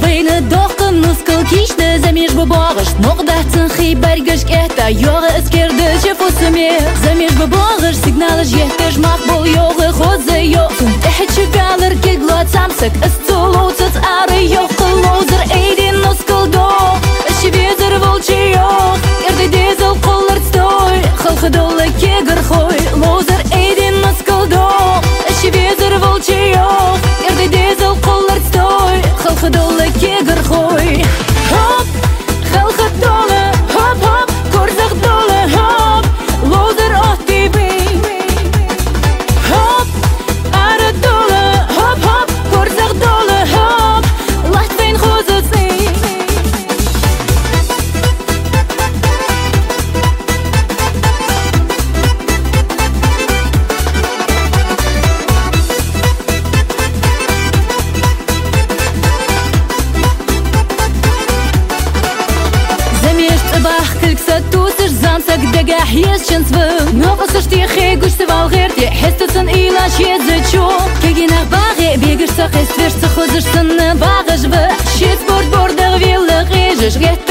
Kleine Dochter nuskal kishte Zamir bebogers Nog dachten gibergers kehta Jorge es kerde je fosse meer Zamir bebogers Signales jehters mag bol jorge Goze jo Ehetje galer kiglot samsek Es zulot het are joch Lozer eidin nuskal do Es je wezer voltje joch Erde dezel kollert stoy Gel gedolle keger gooi Lozer eidin nuskal do Es je wezer voltje joch Erde dezel kollert stoy Gel gedolle keger gooi Hop, gel gedolle Hop, hop, korzag dolle Hop, lozer ochti bing Hop, are dolle Hop, hop, korzag dolle Hop, lacht veen goze zing Toeters zansak dega hies chenswe Nog als die gegush te valgeert Je hest het een ilash je ze cho Kegi nach bage Begers sa gest wirst sa khuzers san Bagers we Shit bord border wille Reges Get